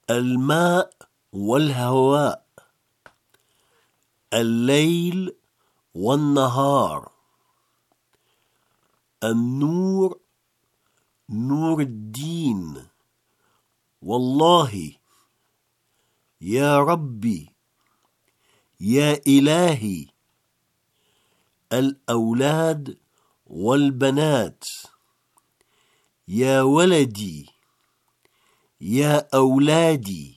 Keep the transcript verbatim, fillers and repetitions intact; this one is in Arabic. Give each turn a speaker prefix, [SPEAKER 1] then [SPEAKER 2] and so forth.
[SPEAKER 1] الماء والهواء، الليل والنهار، النور نور الدين، والله يا ربي يا إلهي، الأولاد والبنات، يا ولدي يا أولادي،